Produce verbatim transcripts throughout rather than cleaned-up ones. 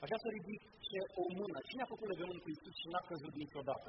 Aș vrea să ridic o mână. Cine a făcut legământ cu Iisus și n-a căzut niciodată?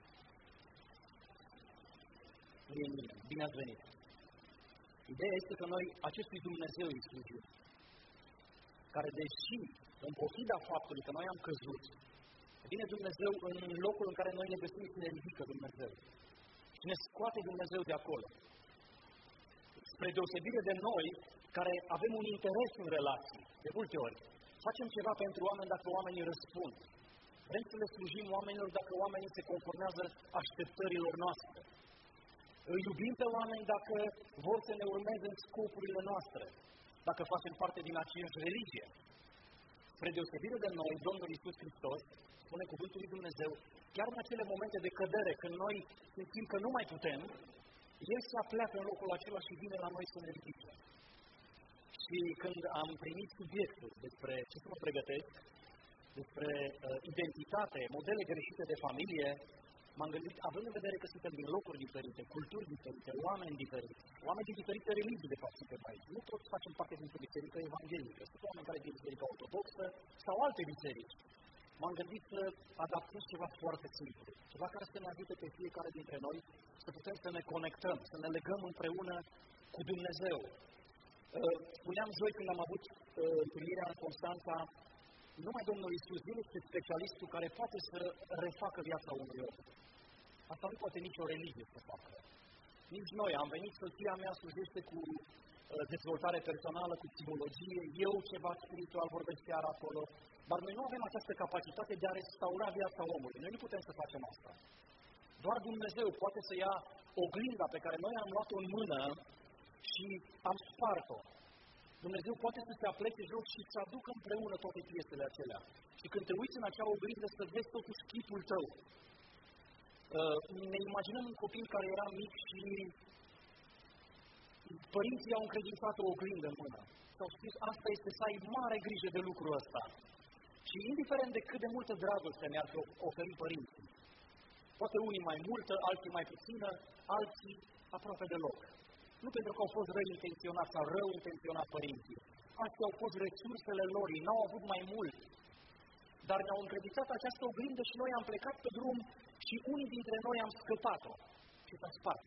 Nu e nimeni. Bine ați venit. Ideea este că noi acestui Dumnezeu îi slujim, care deși, în pofida faptului că noi am căzut, vine Dumnezeu în locul în care noi ne găsim și ne ridică Dumnezeu. Și ne scoate Dumnezeu de acolo. Spre deosebire de noi, care avem un interes în relații, de multe ori, facem ceva pentru oameni dacă oamenii răspund. Vrem să le slujim oamenilor dacă oamenii se conformează așteptărilor noastre. Îi iubim pe oameni dacă vor să ne urmeze în scopurile noastre, dacă facem parte din aceeași religie. Spre deosebire de noi, Domnul Iisus Hristos, spune cuvântul lui Dumnezeu, chiar în acele momente de cădere, când noi simțim că nu mai putem, El se apleacă în locul acela și vine la noi să ne ridice. Și când am primit subiectul despre ce să mă pregătesc, despre uh, identitate, modele greșite de familie, m-am gândit, având în vedere că suntem din locuri diferite, culturi diferite, oameni diferiți, oameni din diferite religii, de fapt, suntem aici. Nu toți facem parte dintr-o biserică evanghelică, sunt oameni care din biserică ortodoxă sau alte biserici. M-am gândit să adaptez ceva foarte simplu, ceva care să ne ajute pe fiecare dintre noi să putem să ne conectăm, să ne legăm împreună cu Dumnezeu. Spuneam joi când am avut întâlnirea în Constanța, numai Domnul Iisus este specialistul care poate să refacă viața unui om. Asta nu poate nicio religie să facă. Nici noi. Am venit, soția mea slujește cu dezvoltare personală, cu psihologie, eu ceva spiritual vorbesc chiar acolo, dar noi nu avem această capacitate de a restaura viața omului. Noi nu putem să facem asta. Doar Dumnezeu poate să ia oglinda pe care noi am luat-o în mână și am spart-o. Dumnezeu poate să se aplece jos și să aducă împreună toate piesele acelea. Și când te uiți în acea oglindă să vezi totuși chipul tău. Ne imaginăm un copil care era mic și părinții au încredințat o oglindă în mână. S-au spus, asta este să ai mare grijă de lucrul ăsta. Și indiferent de cât de multă dragoste ne-ar oferi părinții, poate unii mai multă, alții mai puțină, alții aproape deloc. Nu pentru că au fost răi intenționați sau rău intenționați părinții. Astea au fost resursele lor, ei n-au avut mai mult. Dar ne-au încredințat această oglindă și noi am plecat pe drum și unii dintre noi am scăpat-o și s-a spart.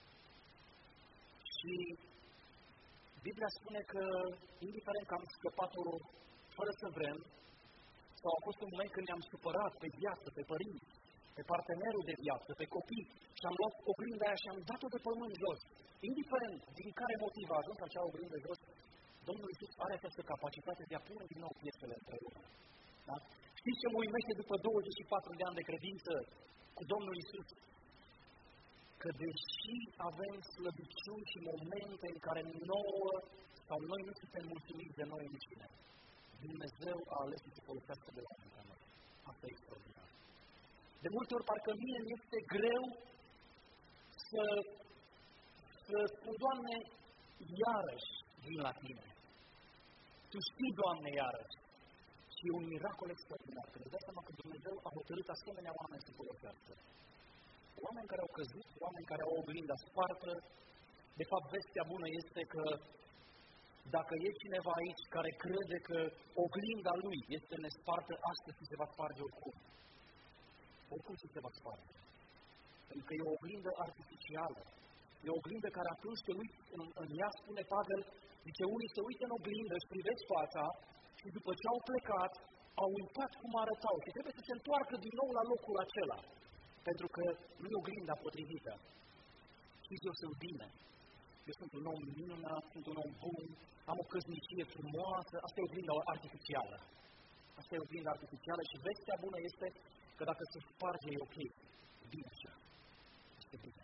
Și Biblia spune că, indiferent că am scăpat-o fără să vrem, sau a fost un moment când ne-am supărat pe viață, pe părinți, pe partenerul de viață, pe copii, și am luat oglinda aia și am dat-o de pământ jos. Indiferent din care motiv a ajuns acea oglindă jos, Domnul Iisus are această capacitate de a pune din nou piesele împreună. Da? Știți ce mă uimește după douăzeci și patru de ani de credință cu Domnul Iisus? Că deși avem slăbiciuni și momente în care nouă sau noi nu suntem mulțumiți de noi înșine, Dumnezeu a ales să se folosească de la noi. Asta e extraordinar. De multe ori, parcă mie mi este greu să, să spun, Doamne, iarăși vin la Tine. Tu știi, Doamne, iarăși. Și e un miracol extraordinar. Când îți dai seama că Dumnezeu a hotărât asemenea oameni să folosească. Oameni care au căzut, oameni care au oglinda spartă. De fapt, vestea bună este că dacă e cineva aici care crede că oglinda lui este nespartă, astăzi se va sparge oricum. Oricum se va sparge. Pentru că e o oglindă artificială. E o oglindă care atunci te uiți în, în ea, spune Pavel, zice, unii se uită în oglindă, își privesc fața și după ce au plecat, au uitat cum arătau și trebuie să se întoarcă din nou la locul acela. Pentru că nu e oglinda potrivită. Știți, eu sunt bine. Eu sunt un om minunat, sunt un om bun, am o căsnicie frumoasă, asta e oglinda artificială. Asta e oglinda artificială și vestea bună este că dacă se sparge, e ok. Bine așa. Este bine.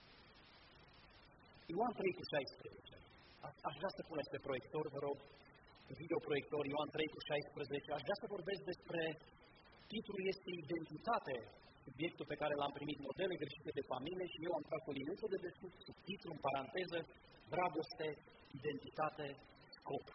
Ioan trei cu șaisprezece. Aș vrea să puneți pe proiector, vă rog, videoproiector, Ioan trei cu șaisprezece. Aș vrea să vorbesc despre, titlul este Identitate, subiectul pe care l-am primit, modele greșite de familie, și eu am tras o liniuță de desus, subtitlu, în paranteză, dragoste, identitate, scop.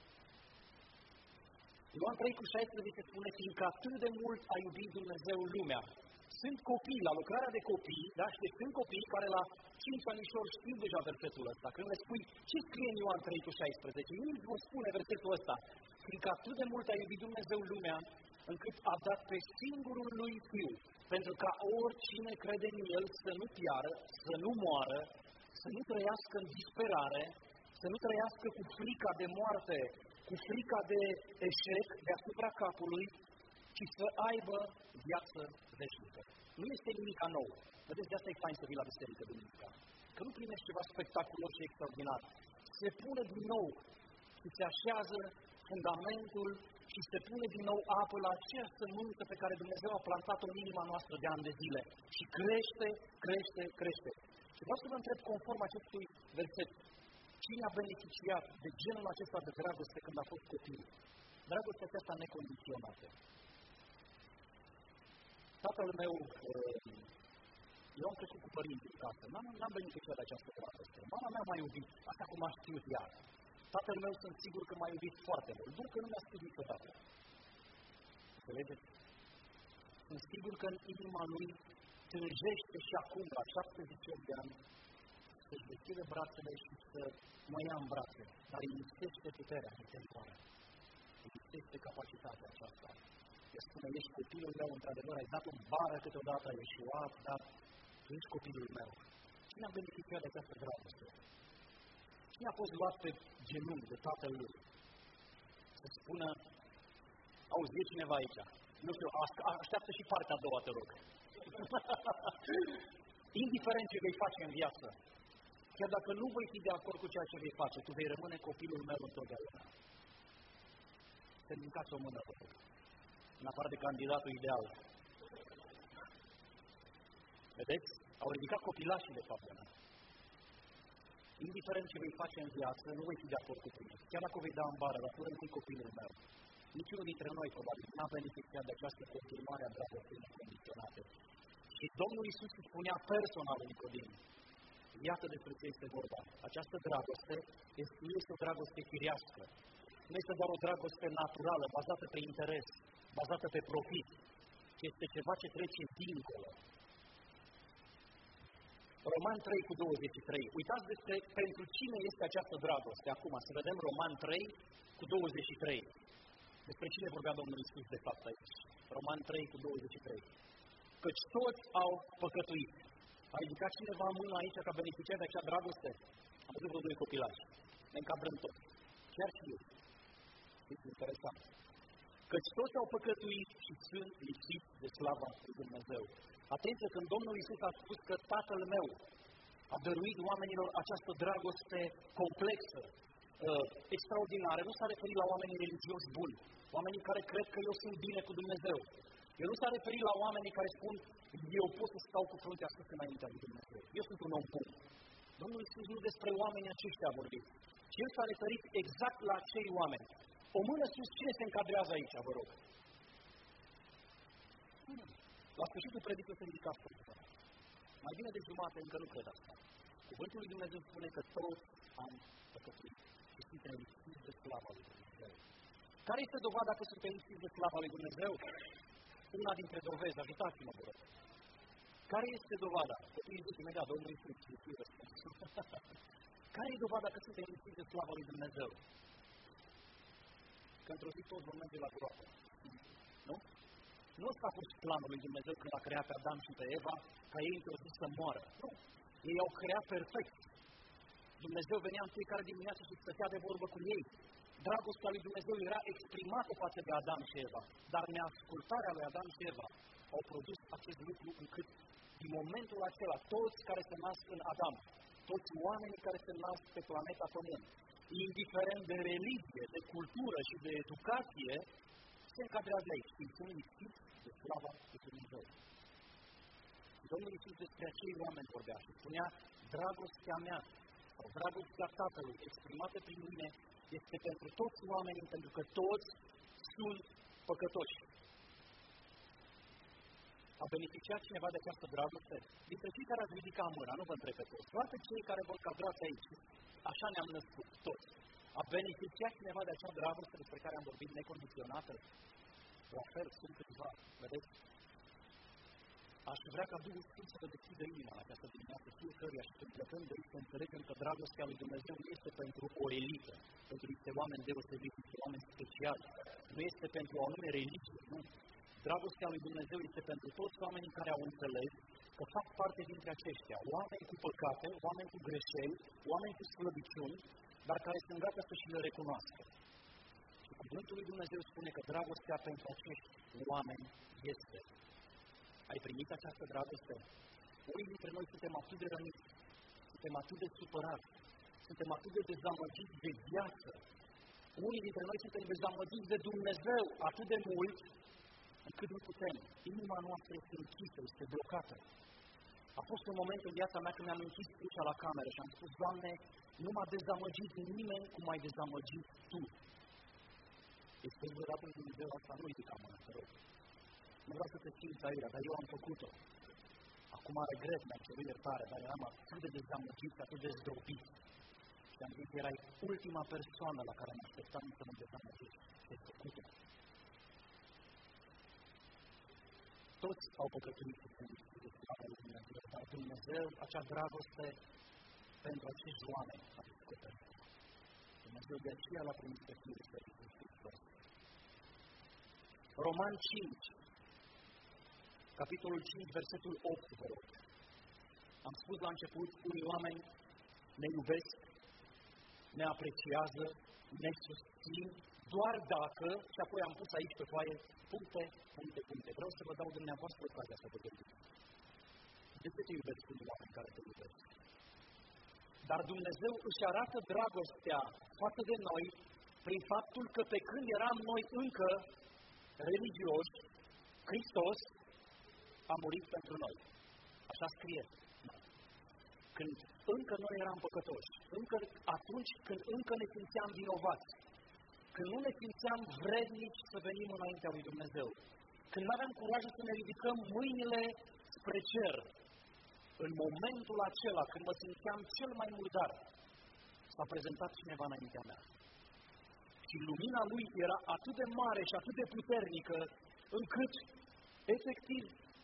Ioan trei cu șaisprezece spune, fiindcă atât de mult a iubit Dumnezeu lumea. Sunt copii, la lucrarea de copii, da, și sunt copii care la cinci anișori știu deja versetul ăsta. Când le spui, ce scrie în Ioan trei cu șaisprezece? Nu îți vor spune versetul ăsta. Fiindcă atât de mult a iubit Dumnezeu lumea, încât a dat pe singurul lui Fiu, pentru ca oricine crede în El să nu piară, să nu moară, să nu trăiască în disperare, să nu trăiască cu frica de moarte, cu frica de eșec deasupra capului, ci să aibă viață veșnică. Nu este nimic nou. Vedeți, de asta e fain să vii la biserică duminica. Că nu primești ceva spectaculos și extraordinar. Se pune din nou și se așează fundamentul și se pune din nou apă la aceeași sămânță pe care Dumnezeu a plantat-o în inima noastră de ani de zile. Și crește, crește, crește. Și vreau să vă întreb conform acestui verset. Cine a beneficiat de genul acesta de dragoste când a fost copil? Dragostea aceasta necondiționată. Tatăl meu, eu am crescut cu părinții în casă, n-am beneficiat de această dragoste. Mama mea m-a iubit, așa cum a știut ea. Tatăl meu sunt sigur că m-a iubit foarte mult, doar că nu mi-a spus niciodată. Înțelegeți? Sunt sigur că în inima lui tânjește și acum, la șaptezeci și opt de ani, să-și deschide brațele și să mă ia în brațe, dar îi lipsește puterea interioară. Îi lipsește capacitatea aceasta. El spune, ești copilul meu, într-adevăr, ai dat o bară câteodată, ai ieșuat, dar tu ești copilul meu. Cine a beneficiat de această dragoste? Cine a fost luat pe genunchi de tatăl lui? Să spună, auzi, e cineva aici. Nu știu, așteaptă și partea a doua, te rog. Indiferent ce vei face în viață, chiar dacă nu voi fi de acord cu ceea ce vei face, tu vei rămâne copilul meu întotdeauna. Să ridicați o mână, vă rog. În afară de candidatul ideal. Vedeți? Au ridicat copilașii, de fapt. Indiferent ce vei face în viață, nu voi fi de acord cu tine. Chiar dacă o vei da în bară, dar tu rămâi copilul meu. Niciunul dintre noi, probabil, n-a beneficiat de această confirmare a dragostei necondiționate. Și Domnul Iisus îi spunea personal lui Nicodim. Iată despre ce este vorba. Această dragoste este, nu este o dragoste firească. Nu este doar o dragoste naturală, bazată pe interes, bazată pe profit, ci este ceva ce trece dincolo. Roman trei cu douăzeci și trei. Uitați despre pentru cine este această dragoste. Acum să vedem Roman trei cu douăzeci și trei. Despre cine vorbea Domnul Iisus de fapt aici. Roman trei cu douăzeci și trei. Căci toți au păcătuit. A ridicat cineva mâna aici ca beneficiat de acea dragoste? Am văzut vreo doi copilași. Ne încadrăm toți. Chiar și eu. Este interesant. Căci toți au păcătuit și sunt lipsiți de slava lui Dumnezeu. Atenție, când Domnul Iisus a spus că Tatăl meu a dăruit oamenilor această dragoste complexă, uh, extraordinară, nu s-a referit la oamenii religioși buni, oamenii care cred că eu sunt bine cu Dumnezeu. El nu s-a referit la oamenii care spun, eu pot să stau cu fruntea sus înaintea lui Dumnezeu. Eu sunt un om bun. Domnul Iisus nu despre oamenii aceștia a vorbit, ci El s-a referit exact la acei oameni. O mână sus, cine se încadrează aici, vă rog? La sfârșitul predicului se ridica fruntea. Mai bine de jumate încă nu cred asta. Cuvântul lui Dumnezeu spune că toți am păcătuit și suntem lipsiți de slava lui Dumnezeu. Care este dovada că suntem lipsiți de slava lui Dumnezeu? Una dintre dovezi, ajutați-mă, vă rog. Care este dovada? Copiii zic imediat, Domnul Iisus, Iisus răspunsul. Care e dovada că suntem lipsiți de slava lui Dumnezeu? Că într-o zi toți vom merge la groapă. Nu? Nu ăsta a fost planul lui Dumnezeu când a creat pe Adam și pe Eva, ca ei într-o zi să moară. Nu. Ei au creat perfect. Dumnezeu venea în fiecare dimineață și stătea de vorbă cu ei. Dragostea lui Dumnezeu era exprimată față de Adam și Eva, dar neascultarea lui Adam și Eva au produs acest lucru încât, din momentul acela, toți care se nasc în Adam, toți oamenii care se nasc pe planeta Pământ, indiferent de religie, de cultură și de educație, se încadrează aici și sunt lipsiți de slava lui Dumnezeu. Domnul Iisus despre acei oameni vorbea și spunea, dragostea mea sau dragostea Tatălui exprimată prin mine este pentru toți oamenii, pentru că toți sunt păcătoși. A beneficiat cineva de această dragoste? Dintre cei care ați ridicat mâna, nu vă întreb pe toți, doar pe cei care vă încadrați aici. Așa ne-am născut, toți. A beneficiat cineva de acea dragoste despre care am vorbit necondiționată? La fel, sunt câțiva, vedeți? aș vrea ca Duhul Sfânt să vă deschidă inima la această dimineață fiecăruia și să plecăm de aici să înțelegem că dragostea lui Dumnezeu nu este pentru o elită, pentru niște oameni deosebiți, niște oameni speciali, nu este pentru o anume religie, nu. Dragostea lui Dumnezeu este pentru toți oamenii care au înțeles că fac parte dintre aceștia, oameni cu păcate, oameni cu greșeli, oameni cu slăbiciuni, dar care sunt gata să și le recunoască. Și cuvântul lui Dumnezeu spune că dragostea pentru acești oameni este. Ai primit această dragoste? Unii dintre noi suntem atât de răniți, suntem atât de supărați, suntem atât de dezamăgiți de viață. Unii dintre noi suntem dezamăgiți de Dumnezeu atât de mult, încât nu putem. Inima noastră este închisă, este blocată. A fost un moment în viața mea când mi-am închis ușa la cameră și am spus, Doamne, nu m-a dezamăgit nimeni cum ai dezamăgit Tu. Este vreodată lui Dumnezeu asta, nu ridica mâna, te rog. Nu vreau să te simți aiurea, dar eu am făcut-o. Acum regret, mi-am cerut iertare, dar eram atât de dezamăgit, atât de zdrobit. Și am zis, erai ultima persoană la care mă așteptam să mă dezamăgesc. Și ai făcut-o. Toți au păcătuit și sunt destinate lui Dumnezeu, dar Dumnezeu, acea dragoste pentru acești oameni a descoperit. Dumnezeu de aceea l-a primit pe Fiul Său, Iisus Hristos. Romani cinci, capitolul cinci, versetul opt, vă rog. Am spus la început, unii oameni ne iubesc, ne apreciază, ne susțin, doar dacă, și apoi am pus aici pe foaie, puncte, puncte, puncte. Vreau să vă dau dumneavoastră ocazia să vă gândiți. De ce te iubesc unii oameni care te iubesc? Dar Dumnezeu își arată dragostea față de noi prin faptul că pe când eram noi încă religioși, Hristos a murit pentru noi. Așa scrie. Când încă noi eram păcătoși, încă atunci când încă ne simțeam vinovați, când nu ne simțeam vrednici să venim înaintea lui Dumnezeu, când nu aveam curajul să ne ridicăm mâinile spre cer, în momentul acela, când mă simțeam cel mai murdar, s-a prezentat cineva înaintea mea. Și lumina lui era atât de mare și atât de puternică, încât, efectiv,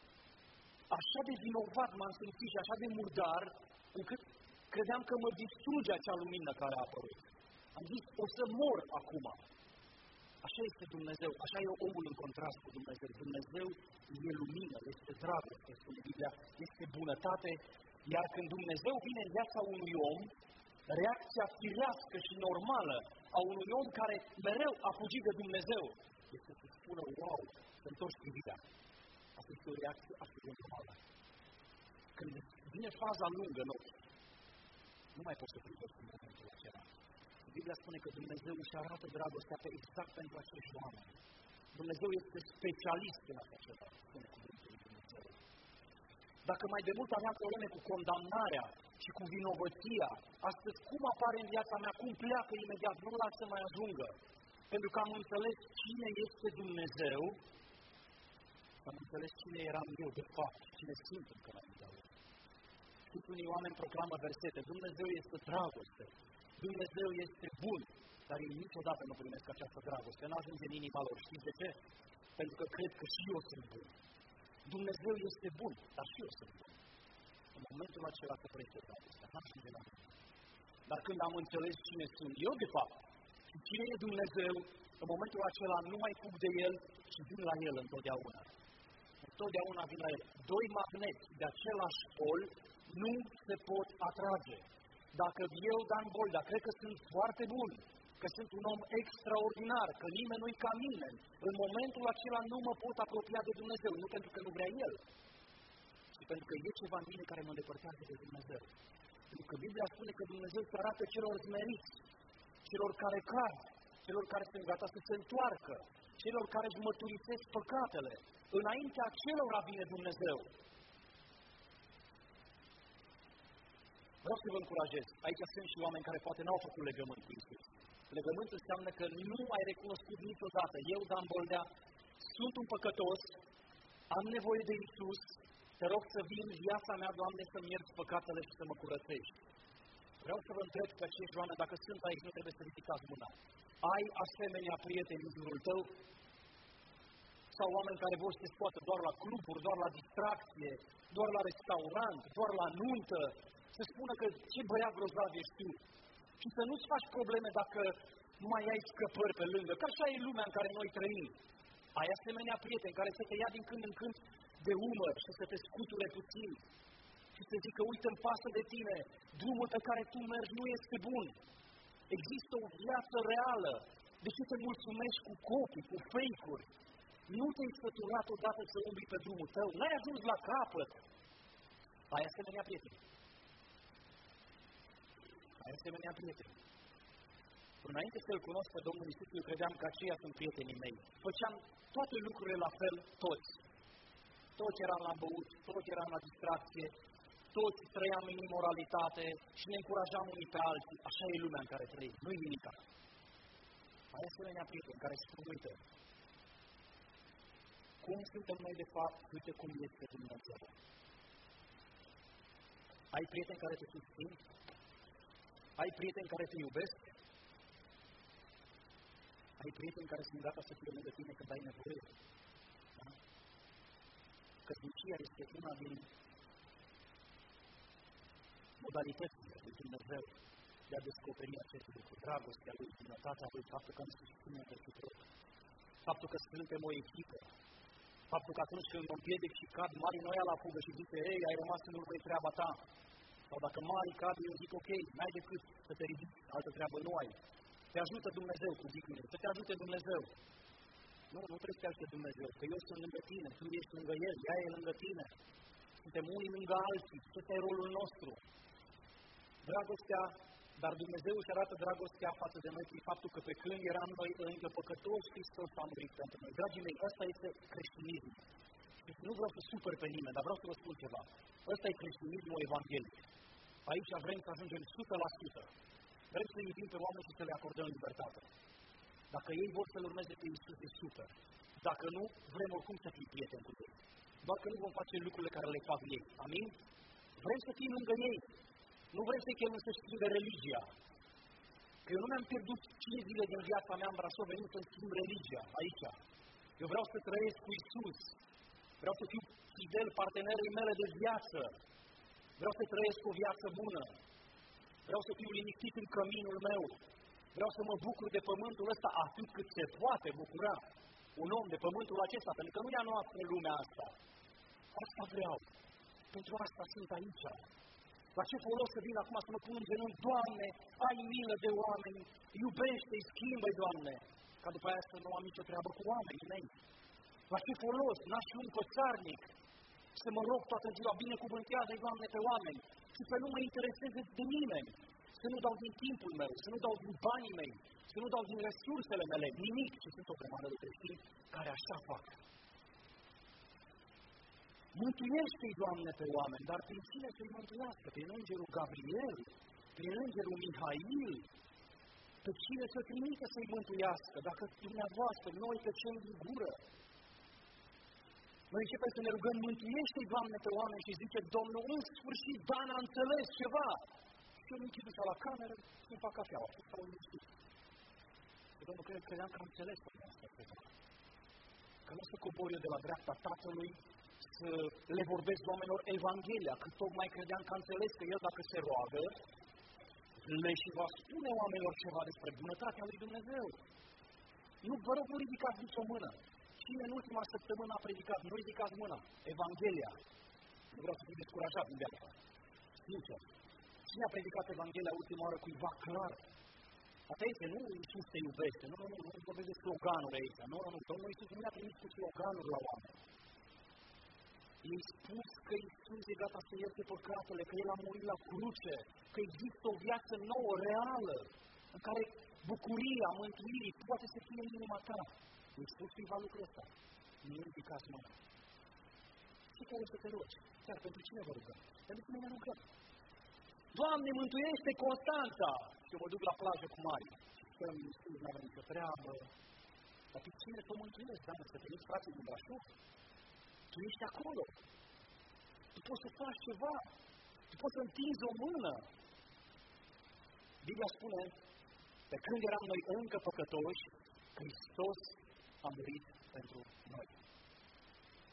așa de vinovat m-am simțit și așa de murdar, încât credeam că mă distruge acea lumină care a apărut. Am zis, o să mor acum. Așa este Dumnezeu, așa e omul în contrast cu Dumnezeu. Dumnezeu e lumină, este dragoste, spune Biblia, este bunătate, iar când Dumnezeu vine în viața unui om, reacția firească și normală a unui om care mereu a fugit de Dumnezeu este să spună, wow, să întorci privirea. Asta este o reacție atât de normală. Când vine faza lungă în ochi, nu mai poți să privești în momentul acela. Biblia spune că Dumnezeu își arată dragostea pe exact pentru acești oameni. Dumnezeu este specialist în așa ceva, spune cuvântul lui Dumnezeu. Dacă mai de mult aveam probleme cu condamnarea și cu vinovăția, astăzi cum apare în viața mea, cum pleacă imediat, nu las să mai ajungă. Pentru că am înțeles cine este Dumnezeu, am înțeles cine eram eu de fapt, cine sunt încă mai mult. Știți, unii oameni proclamă versete, Dumnezeu este dragoste. Dumnezeu este bun, dar ei niciodată nu primesc această dragoste. Nu ajunge în inima lor. Știți de ce? Pentru că cred că și eu sunt bun. Dumnezeu este bun, dar și eu sunt bun. În momentul acela se prește dragostea. Nu ajunge la mine. Dar când am înțeles cine sunt eu, de fapt, și cine e Dumnezeu, în momentul acela nu mai fug de El și vin la El întotdeauna. Întotdeauna vin la El. Doi magneti de același pol nu se pot atrage. Dacă eu, Dan Boldea, cred că sunt foarte bun, că sunt un om extraordinar, că nimeni nu-i ca mine, în momentul acela nu mă pot apropia de Dumnezeu, nu pentru că nu vrea El, ci pentru că e ceva în mine care mă îndepărtează de Dumnezeu. Pentru că Biblia spune că Dumnezeu se arată celor smeriți, celor care cad, celor care sunt gata să se întoarcă, celor care își mărturisesc păcatele. Înaintea acelora vine Dumnezeu. Vreau să vă încurajez. Aici sunt și oameni care poate n-au făcut legământ cu Iisus. Legământ înseamnă că nu ai recunoscut niciodată. Eu, Dan Boldea, sunt un păcătos, am nevoie de Iisus, te rog să vin în viața mea, Doamne, să-mi ierți păcatele și să mă curățești. Vreau să vă întreb pe acești oameni, dacă sunt aici, nu trebuie să ridicați mâna. Ai asemenea prieteni în jurul tău? sau oameni care vor să se scoată doar la cluburi, doar la distracție, doar la restaurant, doar la nuntă, să spună că ce băiat grozav ești tu. Și să nu-ți faci probleme dacă nu mai ai scăpări pe lângă, că așa e lumea în care noi trăim. Ai asemenea prieteni care să te ia din când în când de umăr și să te scuture puțin și să zică, uite, îmi pasă de tine, drumul pe care tu mergi nu este bun. Există o viață reală. De ce te mulțumești cu copii, cu fake-uri? Nu te-ai sfăturat odată să umbli pe drumul tău, n-ai ajuns la capăt. Ai asemenea prieteni. Ai asemenea prieteni. Înainte să-L cunosc pe Domnul Iisus, eu credeam că aceia sunt prietenii mei. Făceam toate lucrurile la fel, toți. Toți eram la băut, toți eram la distracție, toți trăiam în imoralitate și ne încurajam unii pe alții. Așa e lumea în care trăim, nu-i nimica. Ai asemenea prieteni care spun, uite, cum suntem noi de fapt, uite cum este Dumnezeu. Ai prieteni care te susțin? Ai prieteni care te iubesc? Ai prieteni care sunt gata să fie lângă tine când ai nevoie? Da? Căsnicia este una din modalitățile lui Dumnezeu de a descoperi acest lucru. Dragostea lui, bunătatea lui, faptul că îmi susține reciproc. Faptul că suntem o echipă. Faptul că atunci când mă împiedic și cad, Mari nu ia la fugă și zice, ei, ai rămas în urmă, e treaba ta. Sau dacă Mari cad, eu zic, ok, n-ai decât să te ridici, altă treabă nu ai. Te ajută Dumnezeu cu zicile, să te ajute Dumnezeu. Nu, nu trebuie să te ajute Dumnezeu, că eu sunt lângă tine, tu ești lângă El, ea e lângă tine. Suntem unii lângă alții, ăsta e rolul nostru. Dragostea, dar Dumnezeu își arată dragostea față de noi prin faptul că pe când eram noi încă păcătoși, Hristos a murit pentru noi. Dragii mei, ăsta este creștinism. Și nu vreau să supăr pe nimeni, dar vreau să vă spun ceva. Ăsta e creștinismul evanghelic. Aici vrem să ajungem o sută la sută. Vrem să iubim pe oameni și să le acordăm libertate. Dacă ei vor să-L urmeze pe Iisus, e super. Dacă nu, vrem oricum să fim prieteni cu ei. Doar că nu vom face lucrurile care le fac ei. Amin? Vrem să fim lângă ei. Nu vrem să-i chemăm să schimbe religia. Că eu nu mi-am pierdut cinci zile din viața mea în Brașov, venit să-mi schimb religia aici. Eu vreau să trăiesc cu Iisus. Vreau să fiu fidel partenerii mele de viață. Vreau să trăiesc o viață bună. Vreau să fiu liniștit în căminul meu. Vreau să mă bucur de pământul ăsta atât cât se poate bucura un om de pământul acesta, pentru că nu e a noastră lumea asta. Asta vreau. Pentru asta sunt aici. La ce folos să vin acum să mă pun în genunchi, Doamne, ai milă de oameni, iubește-i, schimbă-i, Doamne, ca după aia să nu am nicio treabă cu oamenii mei. La ce folos? N-aș fi un pățarnic să mă rog toată ziua, binecuvântează-i, Doamne, pe oameni și să nu mă intereseze de nimeni, să nu dau din timpul meu, să nu dau din banii mei, să nu dau din resursele mele, nimic. Și sunt o grămadă de creștini care așa fac. Mântuiește-i, Doamne, pe oameni, dar prin cine să-i mântuiască? Prin îngerul Gabriel, prin îngerul Mihail, pe cine să trimite să-i mântuiască? Dacă dumneavoastră, noi tăcem din gură. Noi începem să ne rugăm, mântuiește-i, Doamne, pe oameni și zice, Domnul, în sfârșit, Dan a înțeles ceva. Și eu nu-mi chiduța la cameră, nu fac cafeaua, stau liniștit. Și Domnul, cred, credeam că am înțeles asta ceva. Că nu să cobor eu de la dreapta Tatălui, să le vorbesc oamenilor Evanghelia, că tocmai credeam că am înțeles că El, dacă se roagă, le și va spune oamenilor ceva despre bunătatea lui Dumnezeu. Nu, vă rog, nu ridicați nicio mână. Cine în ultima săptămână a predicat? Nu ridicați mâna. Evanghelia. Nu vreau să fiu descurajat din viața. Sincer. Cine a predicat Evanghelia ultima oară cuiva clar? Asta este, nu Iisus te iubește. Nu, nu, nu, nu vorbesc de sloganuri aici. Nu, nu, nu. Domnul Iisus nu ne-a trimis cu sloganuri la oameni. I-ai spus că Iisus e gata să ierte păcatele, că El a murit la cruce, că există o viață nouă, reală, în care bucuria, mântuirii poate să fie în inima ta. I-ai spus cuiva lucrul ăsta. Nu ridicați mâna. Ce care să te rogi? Chiar pentru cine vă rugăm? Pentru cine ne rugăm? Doamne, mântuiește Constanța! Și eu mă duc la plajă cu Mari. Și stăm, Iisus, nu avem nicio treabă. Dar pe cine să mântuiești, Doamne, să trimiți frații din Brașov? Tu ești acolo. Tu poți să faci ceva. Tu poți să întinzi o mână. Biblia spune, pe când eram noi încă păcătoși, Hristos a murit pentru noi.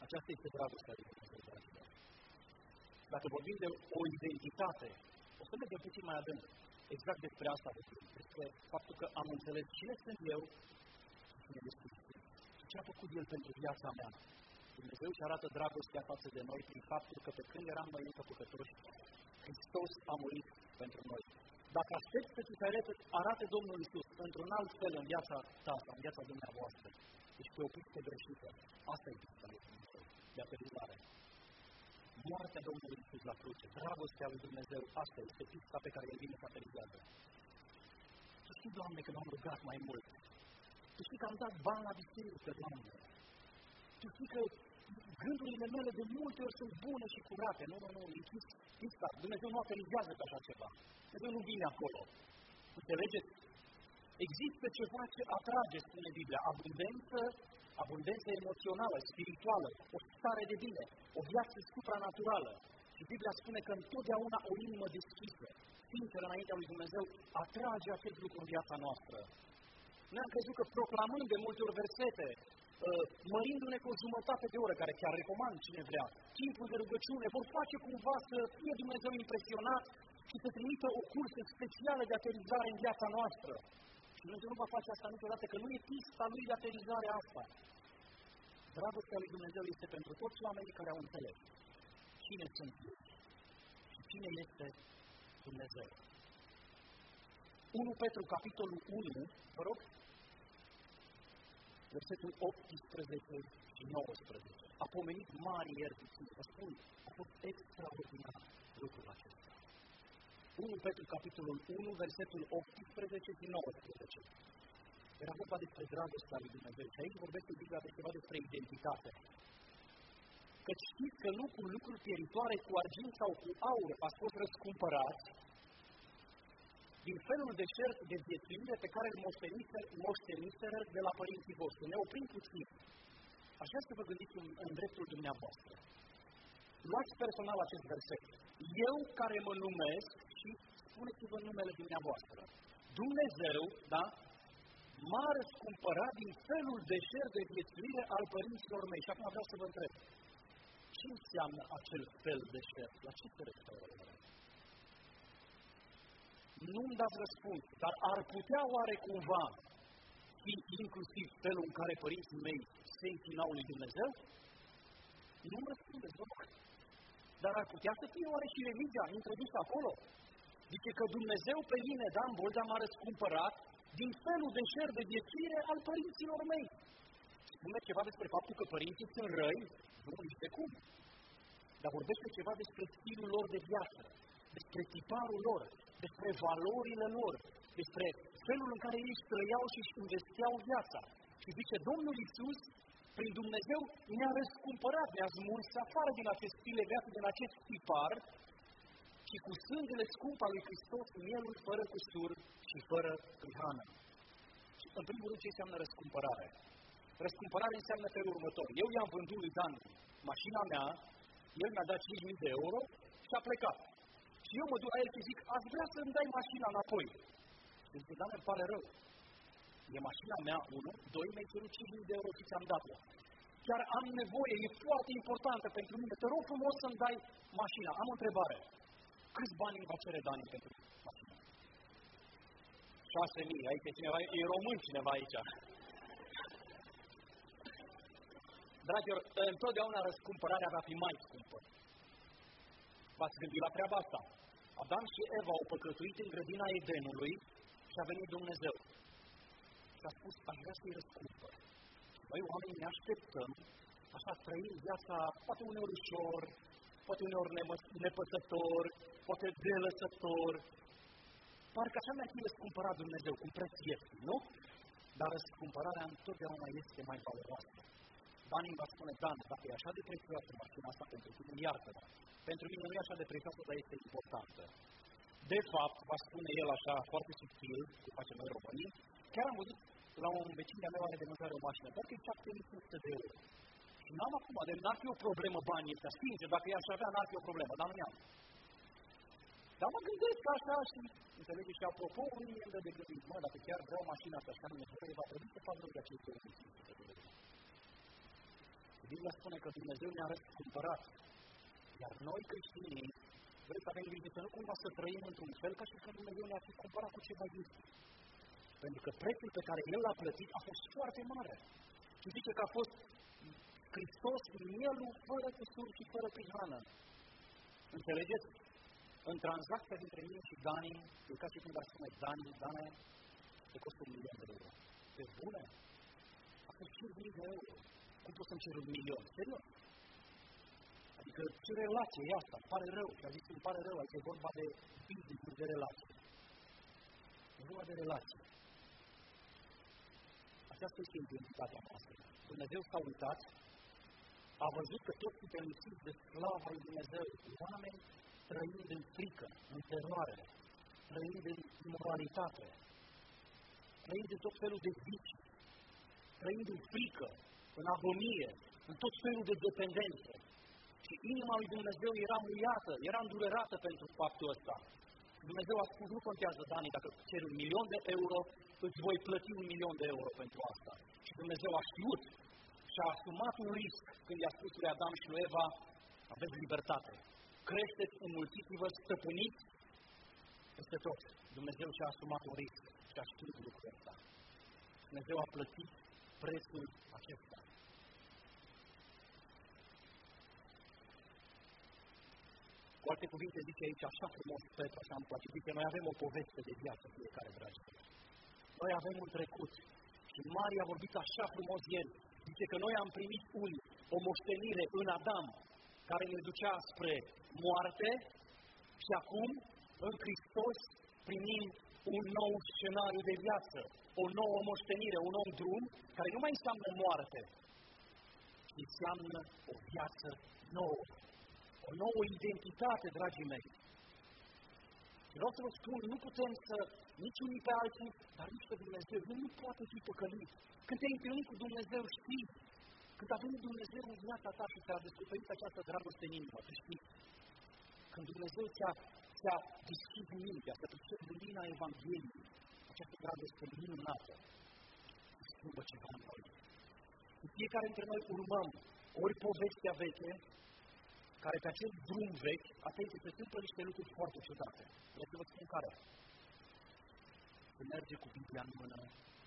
Aceasta este dragostea lui Dumnezeu, dragilor. Dacă vorbim de o identitate, o să mergem puțin mai adânc. Exact despre asta vorbim. Despre faptul că am înțeles cine sunt eu și cine este Iisus. Și ce a făcut El pentru viața mea. Dumnezeu își arată dragostea față de noi prin faptul că pe când eram noi încă păcătoși, Hristos a murit pentru noi. Dacă aștept să ți se arate, arate Domnul Iisus într-un alt fel în viața ta, în viața dumneavoastră, ești pe o pistă greșită. Asta e pista lui Dumnezeu, de aterizare. Moartea Domnului Iisus la cruce, dragostea lui Dumnezeu, asta este pista pe care El vine să aterizează. Tu știi, Doamne, că m-am rugat mai mult. Tu știi că am dat bani la biserică, Doamne. Tu știi că gândurile mele de multe ori sunt bune și curate. Nu, nu, nu, închis pista. Dumnezeu nu aterizează pe așa ceva. Dumnezeu nu vine acolo. Înțelegeți? Există ceva ce atrage, spune Biblia, abundență, abundență emoțională, spirituală, o stare de bine, o viață supranaturală. Și Biblia spune că întotdeauna o inimă deschisă, sinceră înaintea lui Dumnezeu, atrage acest lucru în viața noastră. Noi am crezut că proclamând de multe ori versete, mărindu-ne cu o jumătate de oră, care chiar recomand cine vrea, timpul de rugăciune, vor face cumva să fie Dumnezeu impresionat și să trimită o cursă specială de aterizare în viața noastră. Și Dumnezeu nu va face asta niciodată, că nu e pista lui de aterizare asta. Dragostea lui Dumnezeu este pentru toți oamenii care au înțeles cine sunt ei și cine este Dumnezeu. unu Petru, capitolul unu, vă rog, versetul optsprezece și nouăsprezece. A pomenit mari iertății. Vă spun, a fost extraordinar lucrul acesta. unu Petru, capitolul unu, versetul optsprezece și nouăsprezece. Era vorba despre dragostea lui Dumnezeu. Și aici vorbește Biblia de ceva despre identitate. Că știți că nu cu lucruri pieritoare, cu argint sau cu aur, a fost răscumpărat din felul de șert de viețuire pe care îl moșteniseră de la părinții voștri. Ne oprim puțin. Aș vrea să vă gândiți în, în dreptul dumneavoastră. Luați personal acest verset. Eu care mă numesc și spuneți-vă numele dumneavoastră. Dumnezeu, da, m-a răscumpărat din felul de șert de viețuire al părinților mei. Și acum vreau să vă întreb. Ce înseamnă acel fel de șert? La ce se referă? Nu-mi dați răspuns, dar ar putea oare cumva fi inclusiv felul în care părinții mei se închinau lui Dumnezeu? Nu-mi răspundeți, vă rog. Dar ar putea să fie oare și religia introdusă acolo? Zice că Dumnezeu pe mine, Dan Boldea, m-a răscumpărat din felul de șer de viețuire al părinților mei. Spune ceva despre faptul că părinții sunt răi? Nu, nici de cum. Dar vorbește ceva despre stilul lor de viață, despre tiparul lor, despre valorile lor, despre felul în care ei își trăiau și își investeau viața. Și zice, Domnul Iisus, prin Dumnezeu, ne-a răscumpărat, ne-a smuls afară din acest stil de viață, din acest tipar, și cu sângele scump al lui Hristos, mielul fără cusur și fără prihană. Și în primul rând, ce înseamnă răscumpărare? Răscumpărare înseamnă felul următor. Eu i-am vândut lui Dan mașina mea, el mi-a dat cinci mii de euro și a plecat. Și eu mă duc la el și zic, aș vrea să-mi dai mașina înapoi. Și zice, Dan, îmi pare rău. E mașina mea, unu, doi, mi-ai cerut cinci mii de euro și ți-am dat-o. Chiar am nevoie, e foarte importantă pentru mine. Te rog frumos să-mi dai mașina. Am o întrebare. Câți bani îmi va cere Dan pentru mașina? șase mii. Aici e cineva, e român cineva aici. Dragilor, întotdeauna răscumpărarea va fi mai scumpă. V-ați gândit la treaba asta? Adam și Eva au păcătuit în grădina Edenului și a venit Dumnezeu. Și a spus, aș vrea să-i răscumpăr. Noi oamenii ne așteptăm, așa trăim viața, poate uneori ușor, poate uneori nepăsător, poate delăsător. Parcă așa mi-ar fi răscumpărat Dumnezeu, cu preț ieftin, nu? Dar răscumpărarea întotdeauna este mai valoroasă. Dan îmi va spune, Dan, dacă e așa de prețioasă mașina asta pentru tine, iartă-mă. Pentru mine nu e așa de prețioasă, dar este importantă. De fapt, va spune el așa, foarte subtil, cum facem noi românii, chiar am văzut la un vecin de-a meu are de mâncare o mașină, doar că e șapte mii cinci sute de euro. Și n-am acum, de n-ar fi o problemă banii ăștia, sincer, dacă i-aș avea, n-ar fi o problemă, dar nu i-am. Dar mă gândesc așa și, înțelegeți, și apropo, unii îmi dă de gândit, mă, dacă chiar vreau mașina asta și am nevoie, va trebui să fac rău de aceste lucruri. Biblia spune că Dumnezeu ne-a răscumpărat. Iar noi, creștinii, vreți să avem grijă să nu cumva să trăim într-un fel ca și când Dumnezeu ne-a fi cumpărat cu ceva ieftin. Pentru că prețul pe care El l-a plătit a fost foarte mare. Și zice că a fost Hristos, mielul, fără cusur și fără prihană. Înțelegeți? În tranzacția dintre mine și Dani, e ca și când ar spune Dani, Dani, te costă un milion de euro. E bune? A fost cinci mii de euro. Cum poți să-mi cer un milion? Serios? Adică ce relație e asta? Îmi pare rău. Și a zis, îmi pare rău, aici e vorba de business, de relație. E vorba de relație. Aceasta este identitatea noastră. Dumnezeu s-a uitat, a văzut că toți suntem lipsiți de slava lui Dumnezeu, oameni trăind în frică, în teroare, trăind în imoralitate, trăind în tot felul de vici, trăind în frică, în agonie, în tot felul de dependențe. Și inima lui Dumnezeu era muiată, era îndurerată pentru faptul ăsta. Dumnezeu a spus, nu contează, Dani, dacă ceri un milion de euro, îți voi plăti un milion de euro pentru asta. Și Dumnezeu a știut și a asumat un risc când i-a spus lui Adam și lui Eva, aveți libertate, creșteți, înmulțiți-vă, stăpâniți peste tot. Dumnezeu și-a asumat un risc și a știut lucrul ăsta. Dumnezeu a plătit prețul acesta. Cu alte cuvinte zice aici, așa frumos, Petru, așa îmi place, zice, noi avem o poveste de viață fiecare, dragi. Noi avem un trecut și Maria a vorbit așa frumos ieri. Zice că noi am primit un, o moștenire în Adam care ne ducea spre moarte și acum, în Hristos, primim un nou scenariu de viață, o nouă moștenire, un nou drum care nu mai înseamnă moarte, ci înseamnă o viață nouă, o nouă identitate, dragii mei. Vreau să vă spun, nu putem să nici unii pe alții, dar nici pe Dumnezeu. El nu poate fi păcălit. Când te-ai întâlnit cu Dumnezeu, știi, când a venit Dumnezeu în viața ta și ți-a descoperit această dragoste în inimă, tu știi, când Dumnezeu ți-a, ți-a deschis mintea, să pricepi lumina Evangheliei, această dragoste minunată, îți schimbă ceva în noi. Fiecare dintre noi urmăm ori povestea veche, care pe acest drum vechi, atenție, se întâmplă niște lucruri foarte ciudate. Vreau să vă spun care. Se merge cu Biblia în mână,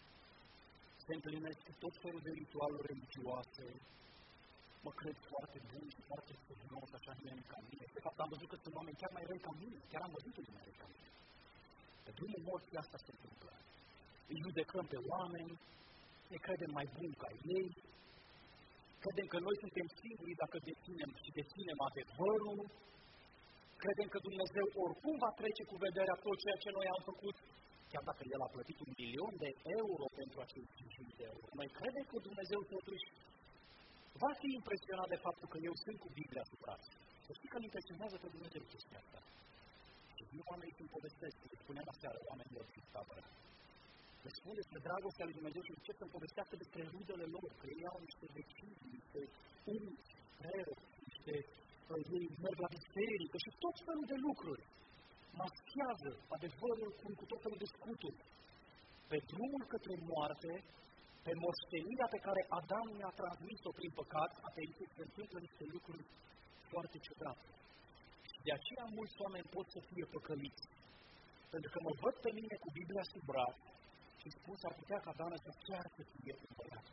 se întâlnesc tot felul de ritualuri religioase, mă cred foarte bun și foarte serios, așa nimeni ca mine. De fapt, am văzut că sunt oameni chiar mai răi ca mine, chiar am văzut că sunt mai răi ca mine. Pe drumul morții asta se întâmplă. Îi judecăm pe oameni, ne credem mai buni ca ei, credem că noi suntem singuri dacă deținem și deținem adevărul, credem că Dumnezeu oricum va trece cu vederea tot ceea ce noi am făcut, chiar dacă El a plătit un milion de euro pentru acei cinci mii de euro. Noi credem că Dumnezeu totuși va fi impresionat de faptul că eu sunt cu Biblia sub braț. Să știi că îl impresionează pe Dumnezeu chestia asta. Și vin oamenii când povestesc, le spuneam aseară, oamenilor din tabără. Le spun despre dragostea lui Dumnezeu și încep să-mi povestească despre rudele lor, că ei au niște vecini, niște unchi, frere, niște ei merg la biserică și tot felul de lucruri. Maschează adevărul cu, cu tot felul de scuturi. Pe drumul către moarte, pe moștenirea pe care Adam ne-a transmis-o prin păcat, atenție, se întâmplă niște lucruri foarte ciudate. Și de aceea mulți oameni pot să fie păcăliți. Pentru că mă văd pe mine cu Biblia sub braț și spun s-ar putea ca Dana să chiar să fie un băiat.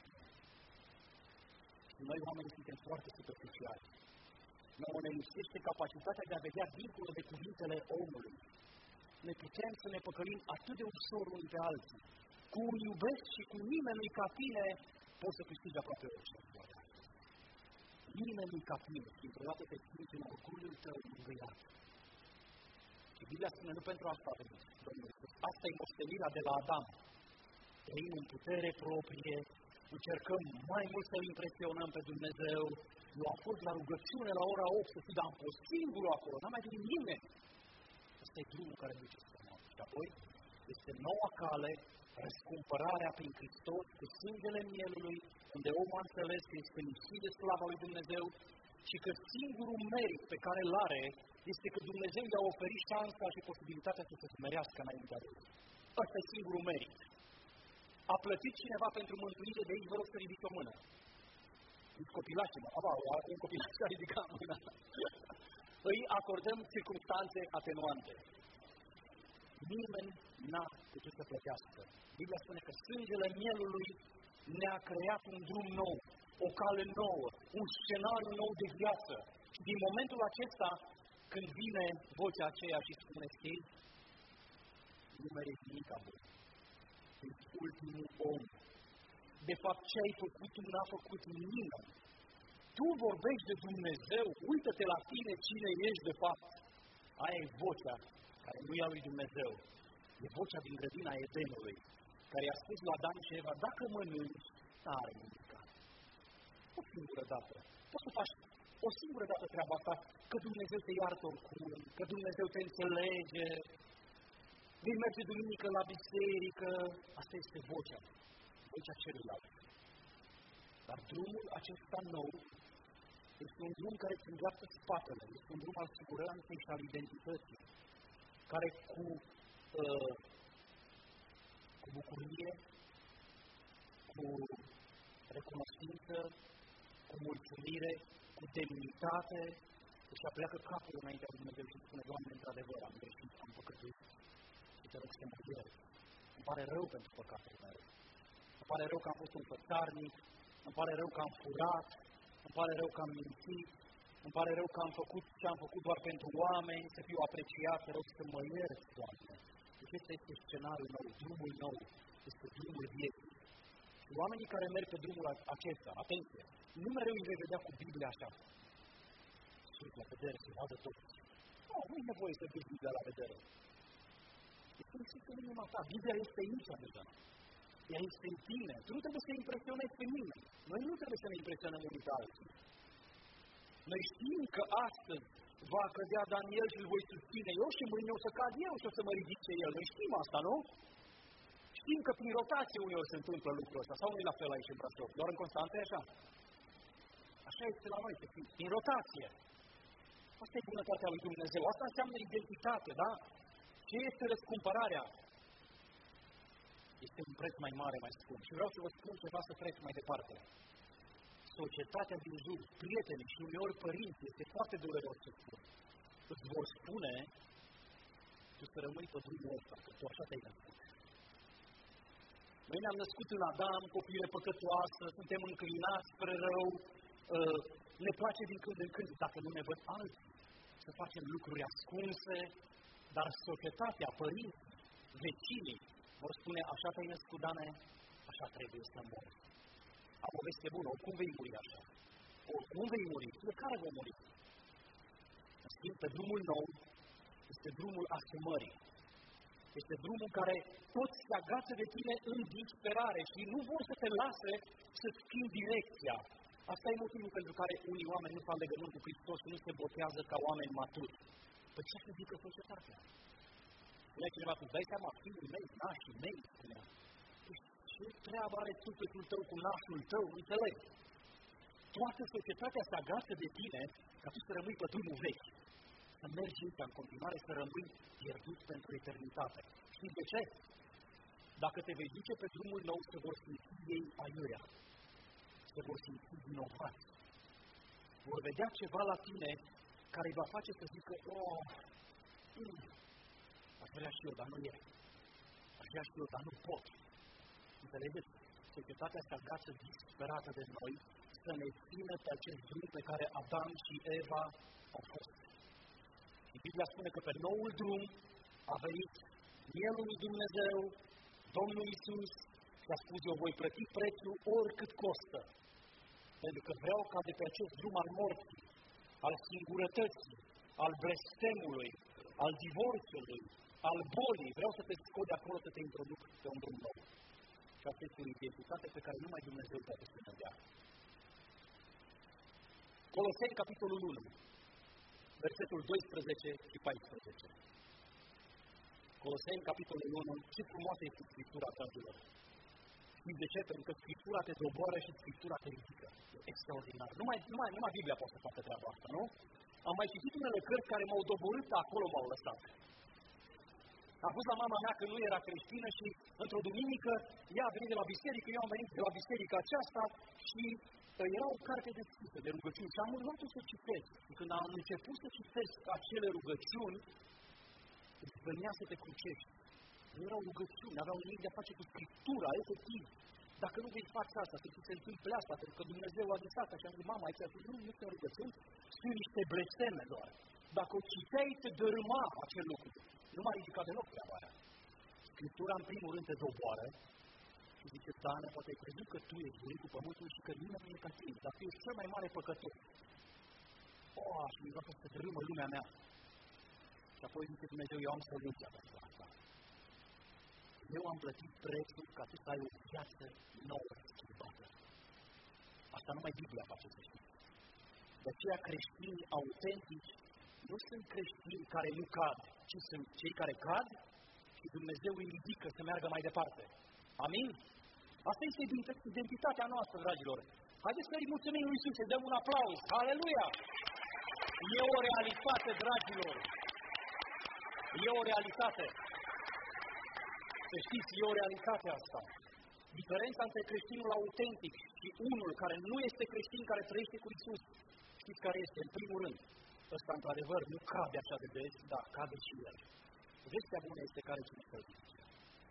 Și noi oamenii suntem foarte superficiali. Noi ne lipsește capacitatea de a vedea dincolo de cuvintele omului. Ne putem să ne păcălim atât de ușor unii pe alții. Cu un iubesc și cu nimeni nu-i ca tine, poți să câștigi aproape orice. Nimeni nu-i ca tine și într-o dată te simți în orgoliul tău îngâiat. Și Biblia spune, nu pentru asta a venit Domnul Iisus. Asta e moștenirea de la Adam. Trăim în putere proprie, încercăm mai mult să-L impresionăm pe Dumnezeu. Eu am fost la rugăciune la ora opt, să fiu, dar am fost singurul acolo, n-am mai venit nimeni. Ăsta e drumul care duce spre noi. Și apoi este noua cale, răscumpărarea prin Hristos cu sângele mielului, unde omul a înțeles că este lipsit de slava lui Dumnezeu și că singurul merit pe care îl are este că Dumnezeu i-a oferit șansa și posibilitatea să se smerească înaintea Lui. Ăsta e singurul merit. A plătit cineva pentru mântuire, de aici vă rog să ridici o mână. sunt copilașii, mă, aba, un copilaș a ridicat mâna. Îi acordăm circumstanțe atenuante. Nimeni n-a putut să plătească. Biblia spune că sângele mielului ne-a creat un drum nou, o cale nouă, un scenariu nou de viață. Și din momentul acesta, când vine vocea aceea și spune, știi, nu meriți nimic a voi. Ești ultimul om. De fapt, ce ai făcut, tu n-a făcut nimeni. Tu vorbești de Dumnezeu, uită-te la tine cine ești de fapt. Aia e vocea care nu e a lui Dumnezeu. E vocea din grădina Edenului, care i-a spus la Adam și Eva, dacă mănânci, n-are nimic. O singură dată. Poți să faci o singură dată treaba asta, că Dumnezeu te iartă oricum, că Dumnezeu te înțelege, vei merge duminică la biserică. Asta este vocea, vocea celuilalt. Dar drumul acesta nou este un drum care îți îndreaptă spatele, este un drum al siguranței și al identității, care cu, uh, cu bucurie, cu recunoștință, cu mulțumire, cu demnitate, își apleacă capul înaintea lui Dumnezeu și spune, Doamne, într-adevăr, am greșit, am păcătuit și te rog să mă ieri. Îmi pare rău pentru păcatul meu. Îmi pare rău că am fost un fățarnic, îmi pare rău că am furat, îmi pare rău că am mințit, îmi pare rău că am făcut ce am făcut doar pentru oameni, să fiu apreciat, te rog să mă ierți, Doamne. Deci ăsta este scenariul nou, drumul nou, este drumul vieții. Și oamenii care merg pe drumul acesta, atenție, nu mereu îi vei vedea cu Biblia așa. Sus la vedere, să vadă tot. Nu, nu e nevoie să duci Biblia la vedere. Este în inima ta. Biblia este aici deja. Ea este în tine. Tu nu trebuie să impresionezi pe nimeni. Noi nu trebuie să ne impresionăm unii pe alții. Noi știm că astăzi va cădea Daniel și îl voi susține eu și mâine o să cad eu și o să mă ridice el. Noi știm asta, nu? Știm că prin rotație uneori se întâmplă lucrul ăsta. Sau nu e la fel aici în Brașov? Doar în Constanța e așa? Așa este la noi, să fim. Prin rotație. Asta e bunătatea lui Dumnezeu. Asta înseamnă identitate, da? Ce este răscumpărarea? Este un preț mai mare, mai scump. Și vreau să vă spun ceva să trec mai departe. Societatea din jur, prietenii și uneori părinți, este foarte dureros să spun. Îți vor spune, tu să rămâi pe drumul ăsta, că tu așa te-ai născut. Noi ne-am născut în Adam, copile păcătoasă, suntem înclinați spre rău, ne place din când în când, dacă nu ne văd alții, să facem lucruri ascunse, dar societatea, părinții, vecinii, vor spune, așa te-ai născut, Dane, așa trebuie să mori. Am o veste bună, oricum vei muri așa. Oricum vei muri, fiecare vei muri. În schimb, pe drumul nou, este drumul asumării. Este drumul care toți se agață de tine în disperare și nu vor să te lase să schimbi direcția. Asta e motivul pentru care unii oameni nu fac legământ cu Hristos și nu se botează ca oameni maturi. Păi ce să zică societatea? Spunea cineva, tu dai seama, fiii mei, nașii mei, spunea. Ce treabă are sufletul tău cu nașul tău? Înțeleg. Toată societatea se agață de tine ca tu să rămâi pe drumul vechi. Să mergi încă în continuare, să rămâi pierdut pentru eternitate. Știi de ce? Dacă te vei duce pe drumul nou, se vor simți ei aiurea. Se vor simți vinovați. Vor vedea ceva la tine care îi va face să zică, oh, mm, aș vrea și eu, dar nu e. Aș vrea și eu, dar nu pot. Înțelegeți? Societatea se agață disperată de noi să ne țină pe acest drum pe care Adam și Eva au fost. Și Biblia spune că pe noul drum a venit Mielul lui Dumnezeu, Domnul Iisus, și a spus, eu voi plăti prețul oricât costă. Pentru că vreau ca de pe acest drum al morții, al singurătății, al blestemului, al divorțului, al bolii, vreau să te scot de acolo, să te introduc pe un drum nou. Și asta este o identitate pe care numai Dumnezeu poate să ne dea. Coloseni, capitolul unu, versetul doisprezece și paisprezece. Coloseni, capitolul unu, ce frumoasă este Scriptura, dragilor. Știți de ce? Pentru că Scriptura te doboară și Scriptura te ridică. E extraordinar. Numai, numai, numai Biblia poate să facă treaba asta, nu? Am mai citit unele cărți care m-au doborât, acolo m-au lăsat. Am fost la mama mea că nu era creștină și într-o duminică ea a venit de la biserică, eu am venit de la biserica aceasta și era o carte deschisă de rugăciuni și am luat-o să citesc. Și când am început să citesc acele rugăciuni, îți venea să te crucești. Nu erau rugăciuni, aveau nimic de a face cu Scriptura, efectiv. Dacă nu vei face asta, să ți se întâmple asta, pentru că Dumnezeu a zis asta și am zis, mama, aici a zis, nu, nu sunt rugăciuni, sunt niște blesteme doar. Dacă o citeai, te dărâma acel lucru. Nu m-a ridicat deloc treaba aia. Scriptura, în primul rând, te doboară și zice, Dane, poate ai crezut că tu ești bunicul pământului și că nimeni nu e ca tine, dar tu ești cel mai mare păcător. O, și mi-a să te dărâmă lumea mea. Și apoi zice Dumnezeu, eu am soluția pentru asta. Eu am plătit prețul ca tu să ai o viață nouă schimbată. Asta numai Biblia face să știi. De aceea creștinii autentici nu sunt creștini care nu cad, ci sunt cei care cad și Dumnezeu îi ridică să meargă mai departe. Amin? Asta este identitatea noastră, dragilor. Haideți să-i mulțumim lui Iisus, să dăm un aplauz. Aleluia! E o realitate, dragilor. E o realitate. Să știți, e o realitate asta. Diferența între creștinul autentic și unul care nu este creștin, care trăiește cu Iisus, știți care este? În primul rând, ăsta într-adevăr nu cade așa de des, dar cade și el. Vestea bună este care cine să zice.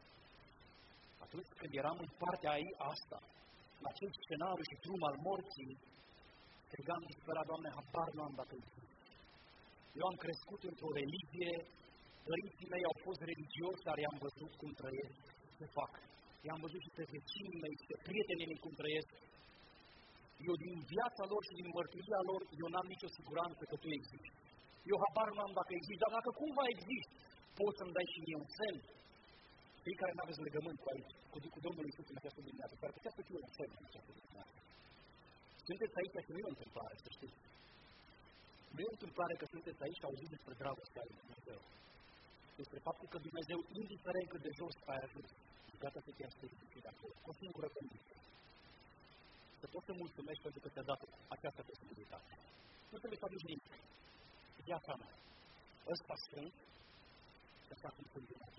Atunci când eram în partea ei asta, în acel scenariu și drum al morții, strigam disperat, Doamne, habar nu am dacă există. Eu am crescut într-o religie, părinții mei au fost religioși, dar i-am văzut cum trăiesc, ce fac. I-am văzut și pe vecinii mei, și pe prietenii mei cum trăiesc. Eu din viața lor și din mărturia lor, eu n-am nicio siguranță că tu existi. Eu habar nu am dacă existi, dar dacă cumva existi, poți să-mi dai și mie un semn. Cei care n-aveți legământ cu aici, cu, cu Domnul Iisus în această dimineață, care putea să fie un semn în această dimineață. Sunteți aici și nu e o întâmplare, să știți. Nu e o întâmplare că sunteți aici și auziți despre dragostea lui Dumnezeu. Despre faptul că Dumnezeu, indiferent cât de jos ai ajuns, e gata să te aștepți de acolo, cu o singură condiție. Să poți să mulțumești pentru că ți-a dat această posibilitate. Nu trebuie să aduci nimic. Viața mea. Ăsta sunt, ăsta sunt Dumnezeu.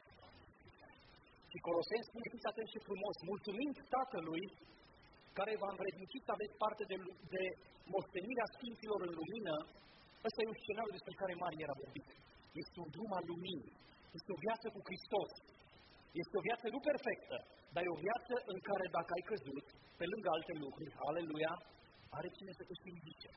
Și Coloseni spune, fiți atenți și frumos, mulțumind Tatălui, care v-a învrednicit să aveți parte de, de moștenirea Sfinților în lumină, ăsta e un scenariu despre care Maria era vorbit. Este un drum al luminii. Este o viață cu Hristos. Este o viață nu perfectă, dar e o viață în care dacă ai căzut, pe lângă alte lucruri, aleluia, are cine să te și ridice.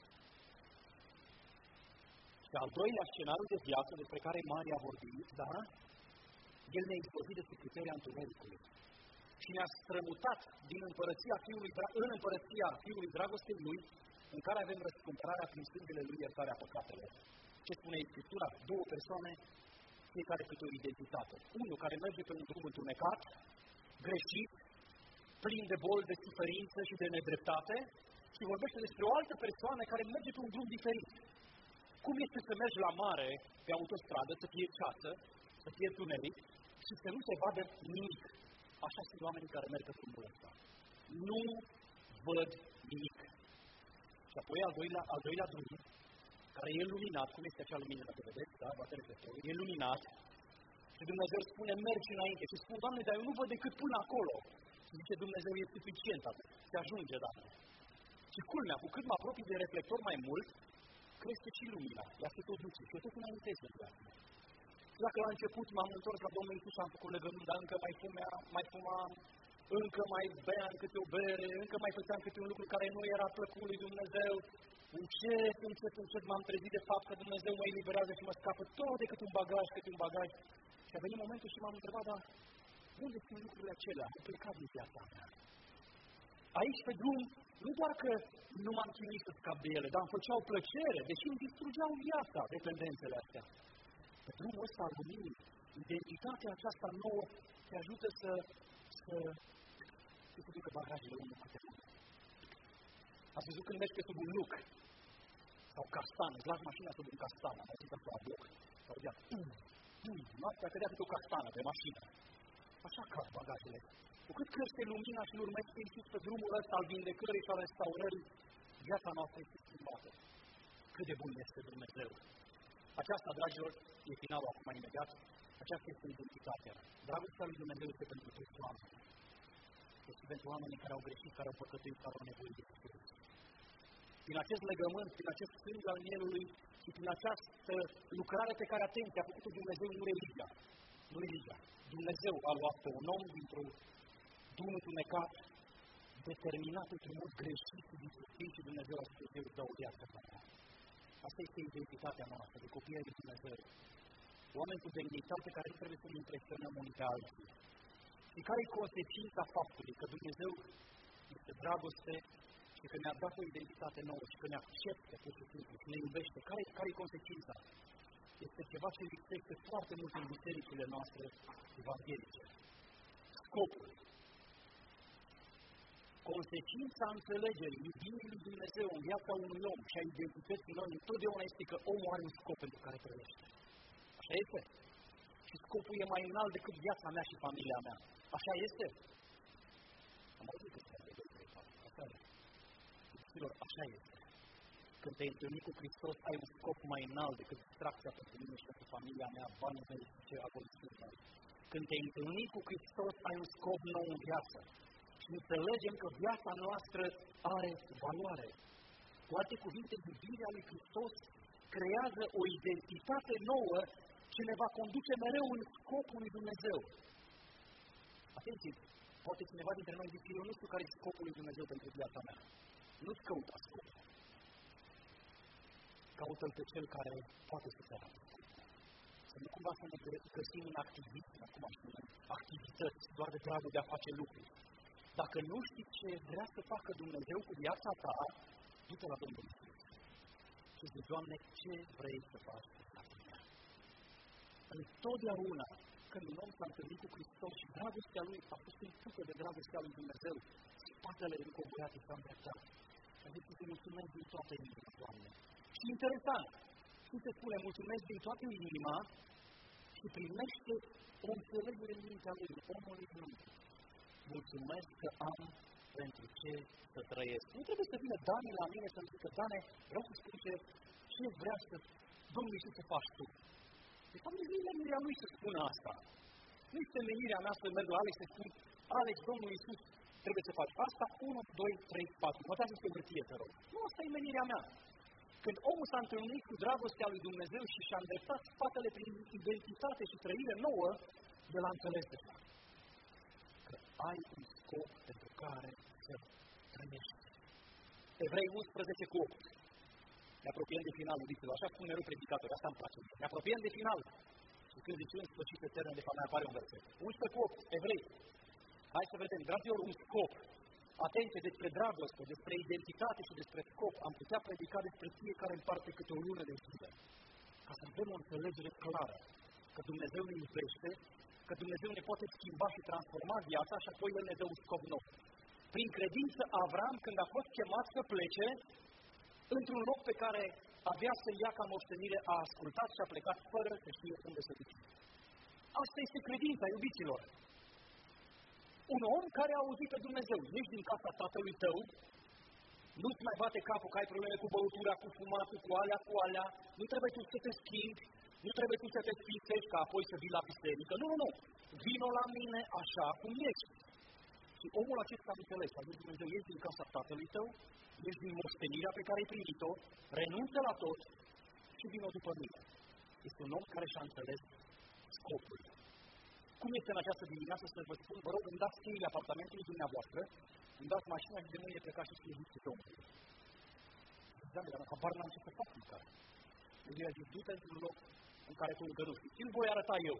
Și al doilea scenariu de viață despre care Maria a vorbit, da? El ne-a izbăvit de sub puterea întunericului. Și ne-a strămutat din împărăția Fiului, în împărăția Fiului dragostei Lui, în care avem răscumpărarea prin sângele Lui, iertarea păcatelor. Ce spune Scriptura? Două persoane, fiecare câte o identitate. Unul care merge pe un drum întunecat, greșit, plin de boli, de suferință și de nedreptate, și vorbește despre o altă persoană care merge pe un drum diferit. Cum este să mergi la mare, pe autostradă, să fie ceață, să fie tuneric și să nu se vadă nimic. Așa sunt oamenii care merg pe drumul ăsta. Nu văd nimic. Și apoi al doilea, al doilea drum, care e luminat, cum este acea lumină, dacă vedeți, da, va reflectorul, e luminat și Dumnezeu spune, mergi înainte și spune, Doamne, dar eu nu văd decât până acolo. Și zice, Dumnezeu, e suficient atât, se ajunge, Doamne. Și culmea, cu cât mă apropii de reflector mai mult, crește și lumina, ea se tot duce și eu tot înaintez în viață. Dacă la început m-am întors la Domnul Iisus și am făcut legământ, dar încă mai fumea, mai fumam, încă mai beam câte o bere, încă mai făceam câte un lucru care nu era plăcut lui Dumnezeu, încet, încet, încet m-am trezit de fapt că Dumnezeu mă eliberează și mă scapă tot decât un bagaj, cât un bagaj. Și a venit momentul și m-am întrebat, dar unde sunt lucrurile acelea? Am plecat din viața mea. Aici pe drum, nu doar că nu m-am chinuit să scap de ele, dar îmi făceau plăcere, deși îmi distrugeau viața, dependențele astea. Pe drumul ăsta al luminii, identitatea aceasta nouă te ajută să să să se ducă bagajele unul cu tine. Ați văzut când mergi pe sub un luc sau castan, îți lași mașina sub un castan, am auzit asta la bloc, sau dea, pum, pum, noaptea cădea câte o castană pe mașină. Așa cad bagajele. Cu cât crește lumina și urmezi pe Iisus pe drumul ăsta al vindecării și al restaurării, viața noastră este schimbată. Cât de bun este Dumnezeu! Aceasta, dragilor, e finalul acum imediat. Aceasta este identitatea. Dragostea lui Dumnezeu este pentru toți oamenii. Este pentru oamenii care au greșit, care au păcătuit, care au nevoie de Iisus. prin acest legământ, prin acest sânge al mielului și prin această lucrare pe care, atenție, a făcut-o Dumnezeu, nu religia. Nu religia. Dumnezeu a luat pe un om dintr-un drum întunecat, determinat într-un mod greșit și distructiv și Dumnezeu a spus, eu îți dau o viață ta. Asta este identitatea noastră, de copii ai lui Dumnezeu. Oameni cu demnitate care nu trebuie să ne impresionăm unii pe alții. Și care e consecința faptului că Dumnezeu este dragoste și că ne-a dat o identitate nouă și că ne acceptă pur și simplu și ne iubește? Care, care e consecința? Este ceva ce lipsește foarte mult în bisericile noastre evanghelice. Scopul. Consecința înțelegerii, iubirii lui Dumnezeu în viața unui om și a identității noi întotdeauna este că omul are un scop pentru care trăiește. Așa este? Și scopul e mai înalt decât viața mea și familia mea. Așa este? Am auzit că se de trei patru. Așa este. Filor, așa este. Când te-ai întâlnit cu Hristos, ai un scop mai înalt decât distracția pentru mine și pentru familia mea, banii mei și ce agonism mai. Când te-ai întâlnit cu Hristos, ai un scop nou în viață. Și înțelegem că viața noastră are valoare. Cu alte cuvinte, iubirea lui Hristos creează o identitate nouă ce ne va conduce mereu în scopul lui Dumnezeu. Atenție, poate cineva dintre noi zice, eu nu știu care e scopul lui Dumnezeu pentru viața mea. Nu-ți căuta scopul. Caută-l pe cel care poate să te arate. Să nu cumva să ne găsim în activism, acum știu, activități, doar de dragul de a face lucruri. Dacă nu știi ce vrea să facă Dumnezeu cu viața ta, du-te la Domnul Iisus. Și zici, Doamne, ce vrei să faci cu viața mea? Întotdeauna, când un om s-a întâlnit cu Hristos și dragostea lui a fost împlută de dragostea lui Dumnezeu, spatele încobuiate s-a îndreptat. A zis să mulțumesc din toată inima, Doamne. Și interesant, cum se spune, mulțumesc din toată inima și primește o înțelegere în mintea lui, omului lui. Mulțumesc că am pentru ce să trăiesc. Nu trebuie să vină Dani la mine să-mi zică, Dane, vreau să spun ce, ce vrea să Domnul Iisus să faci tu. De fapt, nu e menirea lui să spună asta. Nu este menirea mea să merg la Alex să spun, Alex, Domnul Iisus trebuie să faci asta, unu, doi, trei, patru. Notează pe hârtie, te rog. Nu, asta e menirea mea. Când omul s-a întâlnit cu dragostea lui Dumnezeu și și-a îndreptat spatele prin identitate și trăire nouă, de la înțelegerea. Că ai un scop pentru care să trăiești. Evrei unsprezece cu opt. Ne apropiem de final, iubiților, așa cum mereu predicatori, asta îmi place. Ne apropiem de final. Și când zice în sfârșit de termen, de fapt, mai apare un verset. unsprezece cu opt, Evrei. Hai să vedem, dragilor, un scop. Atenție, despre dragoste, despre identitate și despre scop. Am putea predica despre fiecare în parte câte o lună de zile. Ca să avem o înțelegere clară. Că Dumnezeu ne iubește, că Dumnezeu ne poate schimba și transforma viața și apoi El ne dă un scop nou. Prin credință, Avram, când a fost chemat să plece, într-un loc pe care avea să-l ia ca moștenire, a ascultat și a plecat fără să știe unde să duce. Asta este credința, iubiților. Un om care a auzit pe Dumnezeu, ești din casa tatălui tău, nu-ți mai bate capul că ai probleme cu băutura, cu fumatul, cu alea, cu alea, nu trebuie tu să te schimbi, nu trebuie tu să te sfințești ca apoi să vii la biserică. Nu, nu, nu. Vino la mine așa cum ești. Și omul acesta a înțeles, a zis Dumnezeu, ești din casa tatălui tău, ești din moștenirea pe care ai primit-o, renunță la tot și vino după mine. Este un om care și-a înțeles scopul. Cum este în această dimineață să vă spun, vă rog, îmi dați cheile apartamentului dumneavoastră, îmi dați mașina și de mâine plecați și slujiți Domnului. Da, dar habar n-am ce să fac în care. Dumnezeu a zis, du-te într-un loc în care tu încă nu știi. Ți-l voi arăta eu.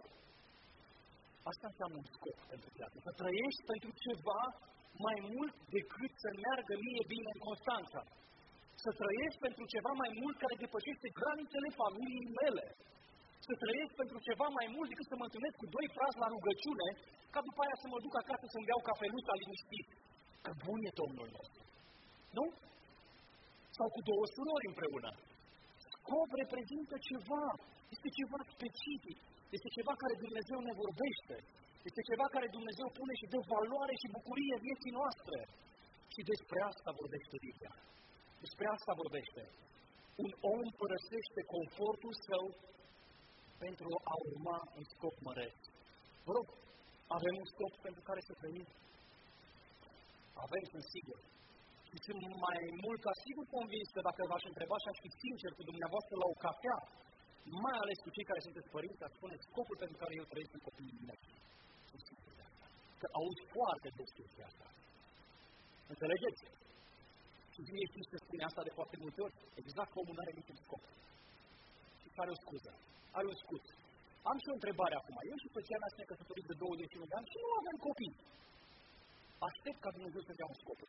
Asta înseamnă un scop pentru viață. Să trăiești pentru ceva mai mult decât să meargă mie bine în Constanța. Să trăiești pentru ceva mai mult care depășește granițele familiei mele. Să trăiesc pentru ceva mai mult decât să mă întâlnesc cu doi frați la rugăciune, ca după aia să mă duc acasă să-mi beau cafeluța liniștit. Că bun e Domnul nostru. Nu? Sau cu două surori împreună. Scop reprezintă ceva. Este ceva specific. Este ceva care Dumnezeu ne vorbește. Este ceva care Dumnezeu pune și dă valoare și bucurie vieții noastre. Și despre asta vorbește Biblia. Despre asta vorbește. Un om părăsește confortul său pentru a urma un scop măreț. Vă rog, avem un scop pentru care să trăim? Avem, sunt sigur. Și sunt mai mult ca sigur convins că dacă v-aș întreba și aș fi sincer cu dumneavoastră la o cafea, mai ales cu cei care sunteți părinți, aș spune scopul pentru care eu trăiesc în copiii mei. Că aud foarte des chestia asta. Înțelegeți? Și mie știți că spune asta de foarte multe ori? Exact că omul nu are niciun scop. Și are o scuză. Are un scut. Am și o întrebare acum. Eu și soția mea suntem căsătoriți de douăzeci și unu de ani și nu avem copii. Aștept ca Dumnezeu să dea un scop.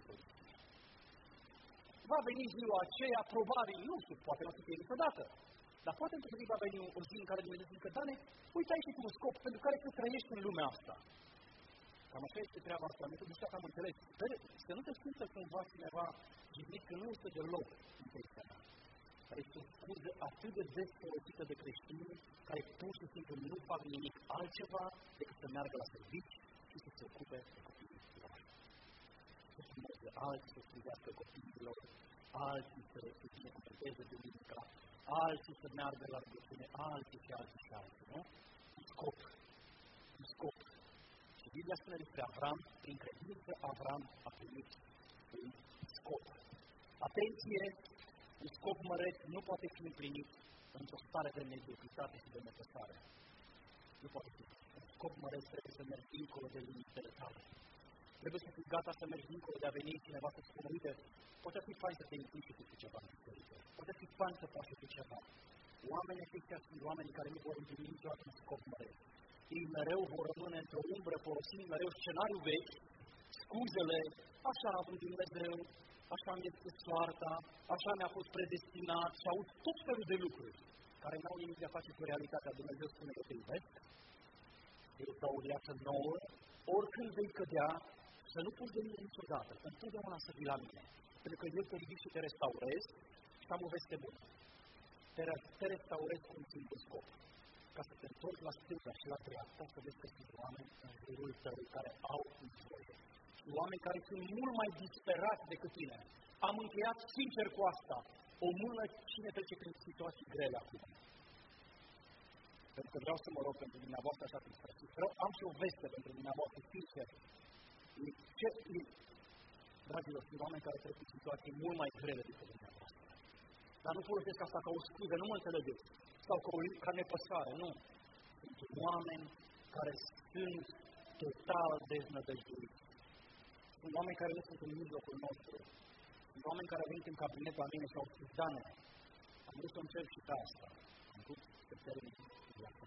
Va veni ziua aceea, probabil, nu știu, poate nu o să fie niciodată. Dar poate într-o zi va veni o zi în care Dumnezeu zice, Dane, uite aici e un scop pentru care tu trăiești în lumea asta. Cam așa este treaba asta, nu știu dacă am înțeles. Sper să nu te simtă cumva cineva jignit că nu este deloc în chestia asta. Care este o scuză atât de des folosită de creștini, care pur și simplu nu fac nimic altceva decât să meargă la servici și să se ocupe de copiii lor. Să fumeze alții, să scrivească copiilor, alții să se binecuvânteze duminica, alții să meargă la rugăciune, alții și alții și alții, nu? Un scop. Un scop. Și Biblia spune despre Avram, prin credință Avram a primit un scop. Atenție! Un scop măreț nu poate fi împlinit într-o stare de mediocritate și de nepăsare. Nu poate fi. Un scop măreț trebuie să mergi dincolo de limitele tale. Trebuie să fii gata să mergi dincolo de a veni cineva să spună, uite, poate fi fain să te implici cu ceva în biserică. Poate fi fain să faci cu ceva. Oamenii aceștia sunt oamenii care nu vor împlini niciodată un scop măreț. Ei mereu vor rămâne într-o umbră, folosind mereu scenariul vechi, scuzele, așa a avut Dumnezeu, așa am este soarta, așa mi-a fost predestinat și aud tot felul de lucruri care n-au nimic de a face cu realitatea. Dumnezeu spune că te iubesc, eu îți dau o viață nouă, oricând vei cădea, să nu pui de mine niciodată, întotdeauna să vii la mine, pentru că eu te ridic și te restaurez și am o veste bună. Te, te restaurez cu un singur scop, ca să te întorci la stânga și la dreapta, să vezi că sunt oameni în jurul tău care au nevoie. Oameni care sunt mult mai disperați decât tine. Am încheiat sincer cu asta. O mână cine trece prin situații grele acum. Pentru că vreau să mă rog pentru dumneavoastră așa cum spune. Vreau, am și o veste pentru dumneavoastră, sincer. Ce, dragilor, sunt oameni care trec prin situații mult mai grele decât dumneavoastră. Dar nu folosesc asta ca o scuză, nu mă înțelegeți. Sau ca, o, ca nepăsare, nu. Sunt oameni care sunt total deznădăjduiți. Sunt oameni care nu sunt în mijlocul nostru. Sunt oameni care au venit în cabinet la mine și au spus, Dane, am vrut să încerc și pe asta. Am vrut să termin viața.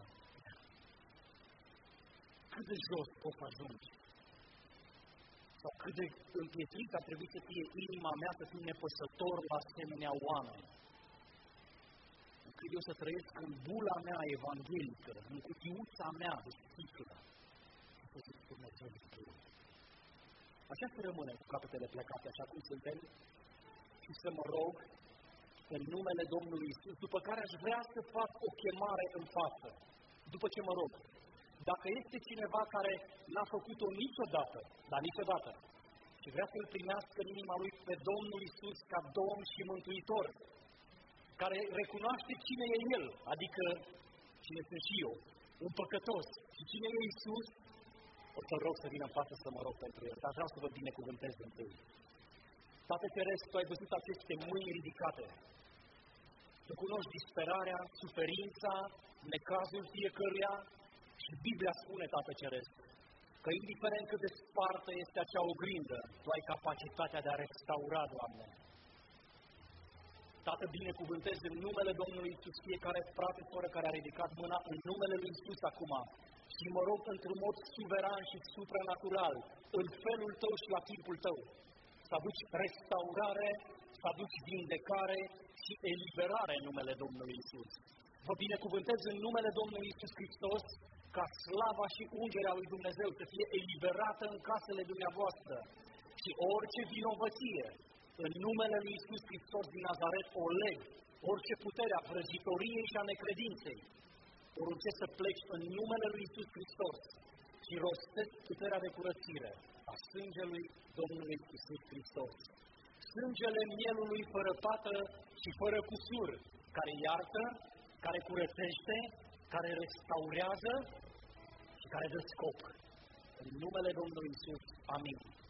Cât de jos poți să ajungi? Sau cât de împietrit ar trebui să fie inima mea să fiu nepăsător la asemenea oameni? Încât eu să trăiesc în bula mea evanghelică, în cutiuța mea de sticlă. Și să zic, Dumnezeu Dumnezeu. Așa să rămânem cu capetele plecate, așa cum suntem, și să mă rog în numele Domnului Iisus, după care aș vrea să fac o chemare în față, după ce mă rog. Dacă este cineva care n-a făcut-o niciodată, dar niciodată, și vrea să-L primească în inima lui pe Domnul Iisus ca Domn și Mântuitor, care recunoaște cine e El, adică cine sunt și eu, un păcătos, și cine e Iisus, o să rog să vină în față să mă rog pentru El, dar vreau să vă binecuvântez întâi. Tată Ceresc, Tu ai văzut aceste mâini ridicate. Tu cunoști disperarea, suferința, necazul fiecăruia și Biblia spune, Tată Ceresc, că indiferent cât de spartă este acea oglindă, Tu ai capacitatea de a restaura, Doamne. Tată, binecuvântez în numele Domnului Iisus fiecare frate, soră care a ridicat mâna în numele Lui Iisus acum. Și mă rog într-un mod suveran și supranatural, în felul Tău și la timpul Tău, să aduci restaurare, să aduci vindecare și eliberare în numele Domnului Iisus. Vă binecuvântez în numele Domnului Iisus Hristos, ca slava și ungerea lui Dumnezeu să fie eliberată în casele dumneavoastră și orice vinovăție, în numele lui Iisus Hristos din Nazaret, o leg, orice putere a vrăjitoriei și a necredinței, poruncesc să pleci în numele lui Iisus Hristos și rostesc puterea de curățire a sângelui Domnului Iisus Hristos. Sângele mielului fără pată și fără cusur, care iartă, care curățește, care restaurează și care dă scop. În numele Domnului Iisus. Amin.